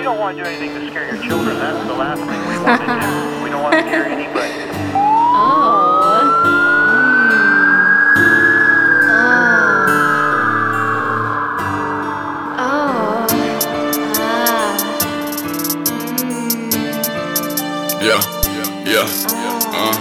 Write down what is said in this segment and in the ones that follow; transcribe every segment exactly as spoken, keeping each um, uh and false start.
you don't want to do anything to scare your children. That's the last thing we want to do. We don't want to scare anybody. Oh. Mm. Oh. Oh. Ah. Mm. Yeah, yeah, Oh. uh,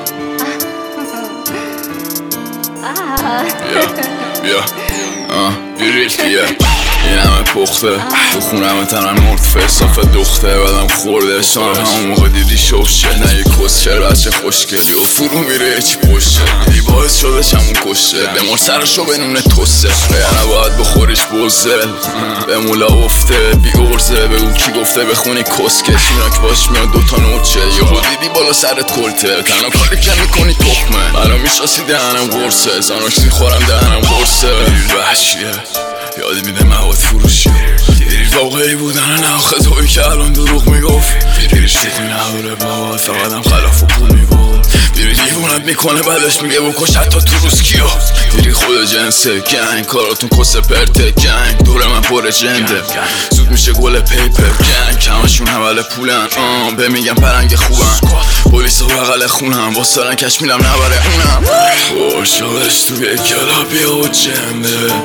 Ah. yeah, yeah, uh, بیریختیه این همه پخته تو خونم تنم مرد فرصاف دخته بدم خورده شان همون موقع دیدی شوشه نه یه کسچه بچه خوشگلی و فرو میره چی پشه دیدی باعث شده چمون کشه بمار سرشو بنونه توسه یعنی باید بخوریش بوزل به مولا افته بی ارزه بگو کی گفته بخونی کسکش ایناک باش میاد دوتا نوچه یهو دیدی بالا سرت کلته تنها کاری که میکنی تخمه منو میشاسی دهنم قرصه زاناش میخورم دهنم قرصه دیر وحشیه یادی میده مواد فروشی دیری واقعی بودن نه آخه توی که الان دروغ میگفت دیری شوخی نداره بابا فقط هم خلاف و پول میگفت دیری دیوونت میکنه بعدش میگه بکش حتی تو روز کیو دیری خود جنسه گنگ کاراتون کس پرته گنگ دور من پر جنده زود میشه گل پیپر گنگ کمشون حول پولن آم به میگم پرنگ خوبن پولیس و بغل خونم با سرن کش میرم نبره اونم باشاقش توی کلابی و جنده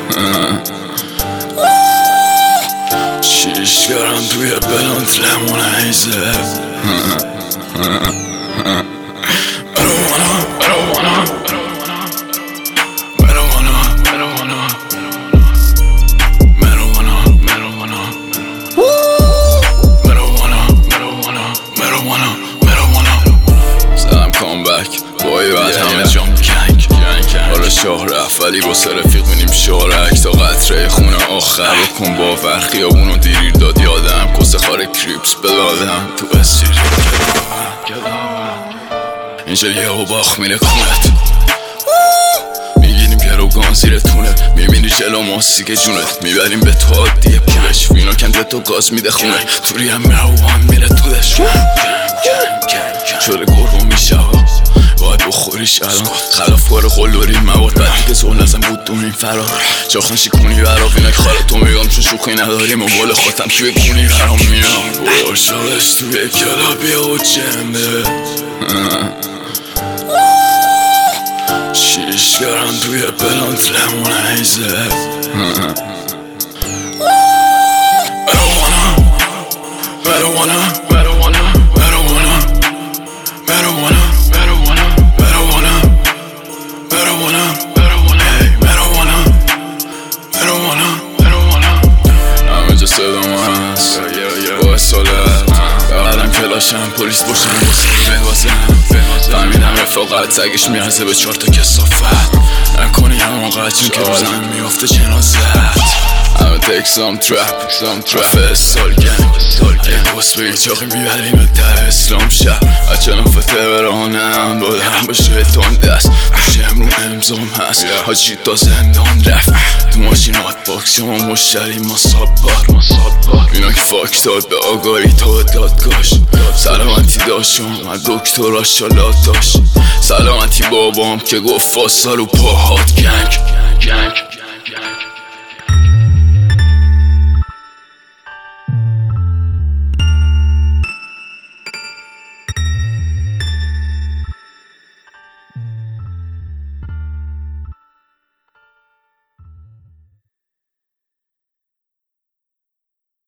شیشگرم توی بلانت لمون عیزه مروانه مروانه مروانه مروانه مروانه مروانه مروانه مروانه مروانه مروانه زدم کامبک بایی بعد همه جام کنگ حالا شاه رفت ولی واسه رفیق منیم شارک تا قطره خونه آخر بکن باور خیابونو دیریر داد یادم کسه خار کریپس بلادم تو اسیر اینجا یه و باخ میره کونت میگیریم گروگان زیر تونه میبینی جلو ماسی که جونت میبریم به تو عادیه پولش وینا کم به تو گاز میده خونه توری هم مروان میره تو دشون شده گربو میشه باید بخوریش الان خلاف کار قلوری مواد بدی که زول نزم بود دونیم فرار جاخون شیکونی براف اینک خاله تو میگم چون شوخی نداریم و بال خواستم توی گونی برام میام باشاقش توی کلابی و جنبه شیشگرم توی بلانت لمون عیزه مروانه مروانه مروانه مروانه مروانه صدام هست با اصالت بقدم کلاشم پلیس باشم باسه بگازم فهمیدم رفاقت سگش میرزه به چهار تا کسافت نکنی هماقت چون که روزم میافته جنازت همه تک سام ترپ رفه سال گنگ باس بگی چاقی میبریم تا اسلام شب بچه نفته برانم بادم به شیطان دست باشه امرو امزام هست حاجی تا زندان رفت تو ماشین هات باکس شما مشتری ما سابار اینا که فاک داد به آگاهی تا دادگاش سلامتی داشتم من دکتر شالات داشت سلامتی بابام که گفت فاصل و پاهات گنگ گنگ گنگ